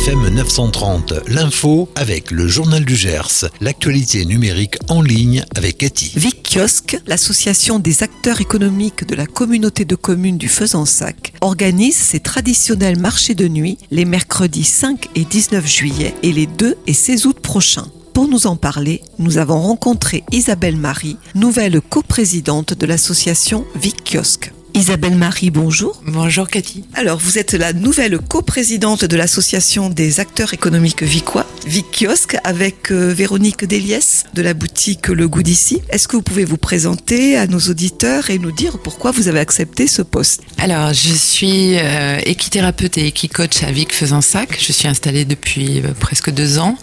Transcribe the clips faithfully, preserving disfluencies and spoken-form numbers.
F M neuf cent trente, l'info avec le Journal du Gers, l'actualité numérique en ligne avec Cathy. Vic Kiosque, l'association des acteurs économiques de la communauté de communes du Fezensac, organise ses traditionnels marchés de nuit les mercredis cinq et dix-neuf juillet et les deux et seize août prochains. Pour nous en parler, nous avons rencontré Isabelle Marie, nouvelle coprésidente de l'association Vic Kiosque. Isabelle Marie, bonjour. Bonjour Cathy. Alors, vous êtes la nouvelle coprésidente de l'association des acteurs économiques vicois, Vic Kiosque, avec euh, Véronique Déliès de la boutique Le Goût d'ici. Est-ce que vous pouvez vous présenter à nos auditeurs et nous dire pourquoi vous avez accepté ce poste ? Alors, je suis euh, équithérapeute et équicoach à Vic Fezensac. Je suis installée depuis euh, presque deux ans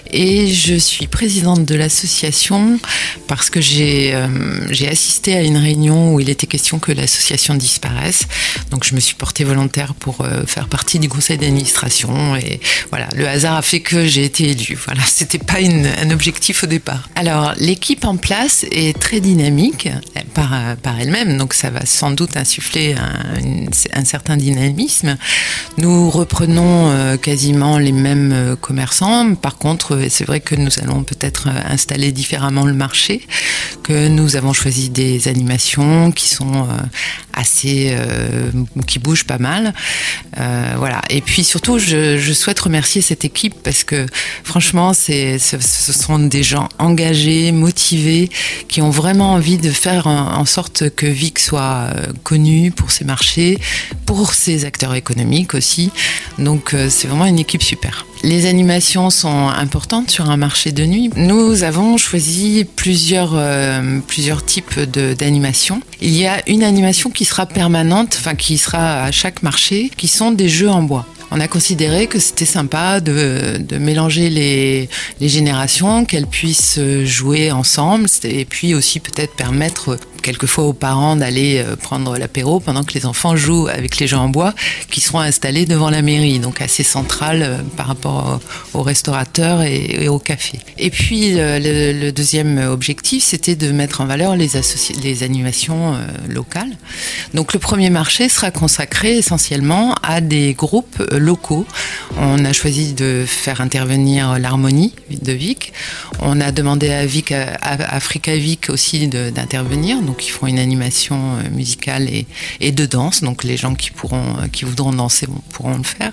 et je suis présidente de l'association parce que j'ai, euh, j'ai assisté à une réunion où il était question que l'association disparaisse. Donc je me suis portée volontaire pour euh, faire partie du conseil d'administration et voilà, le hasard a fait que j'ai été élue. Voilà, c'était pas une, un objectif au départ. Alors l'équipe en place est très dynamique par, par elle-même, donc ça va sans doute insuffler un, une, un certain dynamisme. Nous reprenons euh, quasiment les mêmes euh, commerçants. Par contre, euh, c'est vrai que nous allons peut-être euh, installer différemment le marché, que nous avons choisi des animations qui sont euh, assez euh, qui bouge pas mal, euh, voilà. Et puis surtout, je, je souhaite remercier cette équipe parce que franchement, c'est, ce, ce sont des gens engagés, motivés, qui ont vraiment envie de faire en, en sorte que Vic soit euh, connu pour ses marchés, pour ses acteurs économiques aussi. Donc euh, c'est vraiment une équipe super. Les animations sont importantes sur un marché de nuit. Nous avons choisi plusieurs, euh, plusieurs types de, d'animations. Il y a une animation qui sera permanente, enfin qui sera à chaque marché, qui sont des jeux en bois. On a considéré que c'était sympa de, de mélanger les, les générations, qu'elles puissent jouer ensemble et puis aussi peut-être permettre quelquefois aux parents d'aller prendre l'apéro pendant que les enfants jouent avec les jeux en bois qui seront installés devant la mairie, donc assez central par rapport aux restaurateurs et, et au café. Et puis le, le deuxième objectif, c'était de mettre en valeur les, associ- les animations euh, locales. Donc le premier marché sera consacré essentiellement à des groupes locaux. On a choisi de faire intervenir l'harmonie de Vic. On a demandé à Vic, à Africa Vic aussi de, d'intervenir. Donc ils feront une animation musicale et, et de danse. Donc les gens qui pourront, qui voudront danser pourront le faire.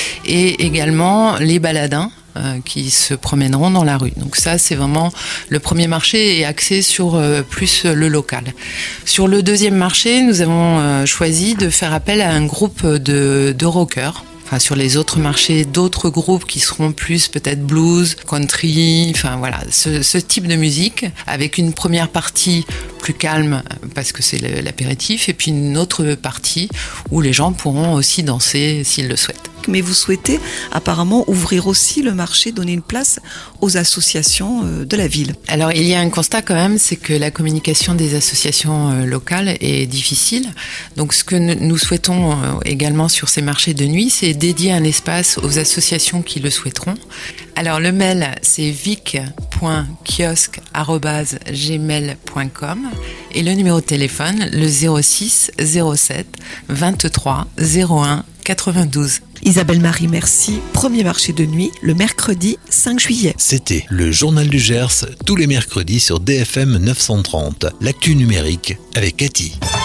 Et également les baladins euh, qui se promèneront dans la rue. Donc ça, c'est vraiment le premier marché est axé sur euh, plus le local. Sur le deuxième marché, nous avons euh, choisi de faire appel à un groupe de, de rockers. Enfin, sur les autres marchés, d'autres groupes qui seront plus peut-être blues, country, enfin voilà, ce, ce type de musique, avec une première partie plus calme parce que c'est l'apéritif, et puis une autre partie où les gens pourront aussi danser s'ils le souhaitent. Mais vous souhaitez apparemment ouvrir aussi le marché, donner une place aux associations de la ville. Alors il y a un constat quand même, c'est que la communication des associations locales est difficile. Donc ce que nous souhaitons également sur ces marchés de nuit, c'est dédier un espace aux associations qui le souhaiteront. Alors le mail, c'est vic point kiosque arobase gmail point com et le numéro de téléphone, le zéro six zéro sept vingt-trois zéro un quatre-vingt-douze. Isabelle Marie, merci. Premier marché de nuit, le mercredi cinq juillet. C'était le Journal du Gers, tous les mercredis sur D F M neuf cent trente, l'actu numérique avec Cathy.